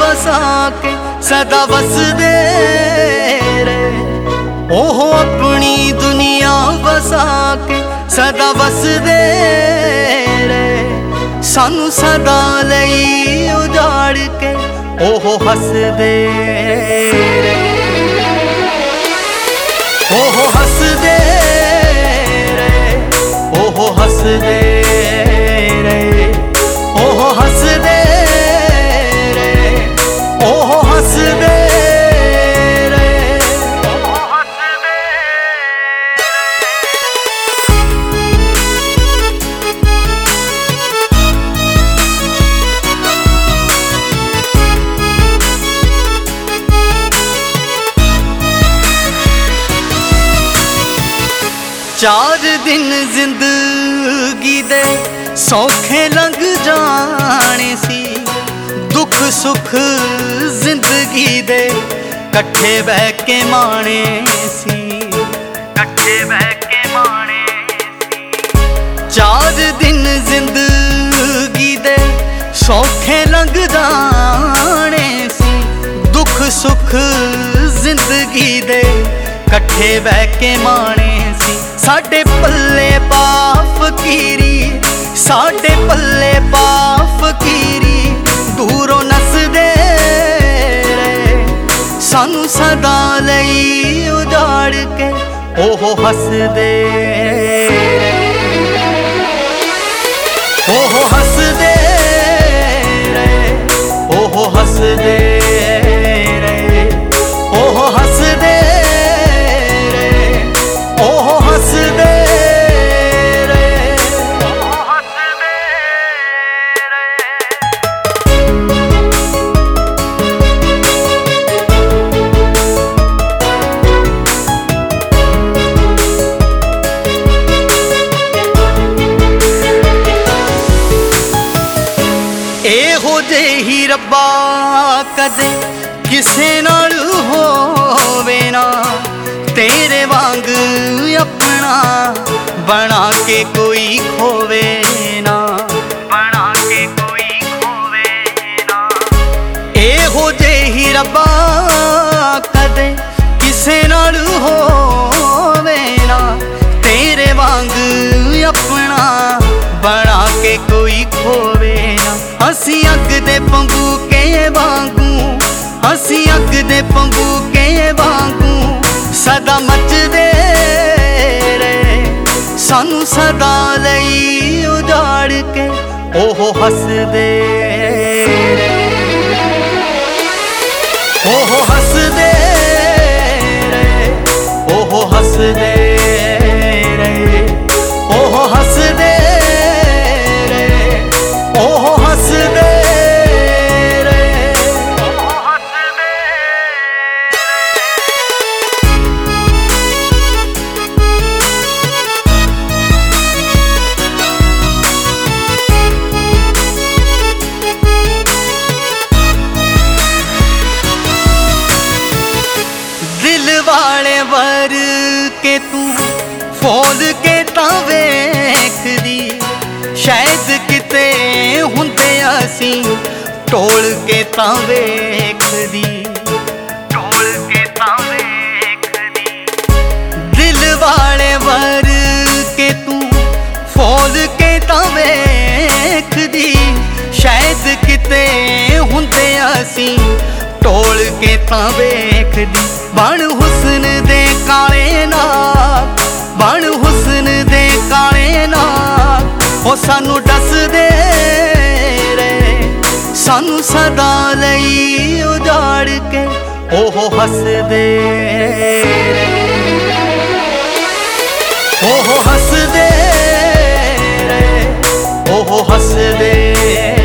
ਵਸਾ ਕੇ ਸਦਾ ਵਸਦੇ ਰਹੇ। ਉਹ ਆਪਣੀ ਦੁਨੀਆ ਵਸਾ ਕੇ ਸਦਾ ਵਸਦੇ ਰਹੇ। ਸਾਨੂੰ ਸਦਾ ਲਈ ਉਜਾੜ ਕੇ ਉਹ ਹੱਸਦੇ ਰਹੇ। ਉਹ ਹੱਸਦੇ ਰਹੇ, ਉਹ ਹੱਸਦੇ ਰਹੇ, ਉਹ ਹੱਸਦੇ ਰਹੇ, ਉਹ ਹੱਸਦੇ ਰਹੇ। चार दिन जिंदगी दे सौखे लंघ जाने सी। दुख सुख जिंदगी दे कट्ठे बह के माने सी, कट्ठे बह के माने सी। चार दिन जिंदगी दे सौखे लंघ जाने सी। दुख सुख जिंदगी दे कट्ठे बह के माने सी। साडे पल्ले पा फकीरी, साडे पल्ले पा फकीरी, दूरों नसदे रहे। सानू सदा लई उजाड़ के ओह हसदे रहे। ओह हसदे रहे, ओह हसदे रहे, ओह हसदे रहे, ओह हसदे एहो जेही रब्बा कदे किसे नाल होवे ना। तेरे वांग अपना बना के कोई खोवे ना, बना के कोई खोवे ना। एहो जेही रब्बा कदे किसे नाल होवे ना। तेरे वांग अपना बना के कोई खोवे ना। असी अग दे पंबूके वांगू, असी अग दे पंबूके वांगू सदा मचदे रहे। सानू सदा लई उजाड़ के ओह हसदे रहे। ओह हसदे रहे, ओह हसदे रहे, ओह हसदे रहे, ओह हसदे वाले वर के तू फोल के तां वेखदी। शायद किते हुंदे असी टोल के तां वेखदी, टोल के तां वेखदी। दिल वाले वर के तू फोल के तां वेखदी। शायद किते हुंदे असी टोल के तां वेखदी। बन हुस्न दे काले नाल, बन हुस्न दे काले नाल, ओ सानू दसदे रहे। सानू सदा लई उजाड़ के ओह हसदे रहे। ओह हसदे रहे, ओह हसदे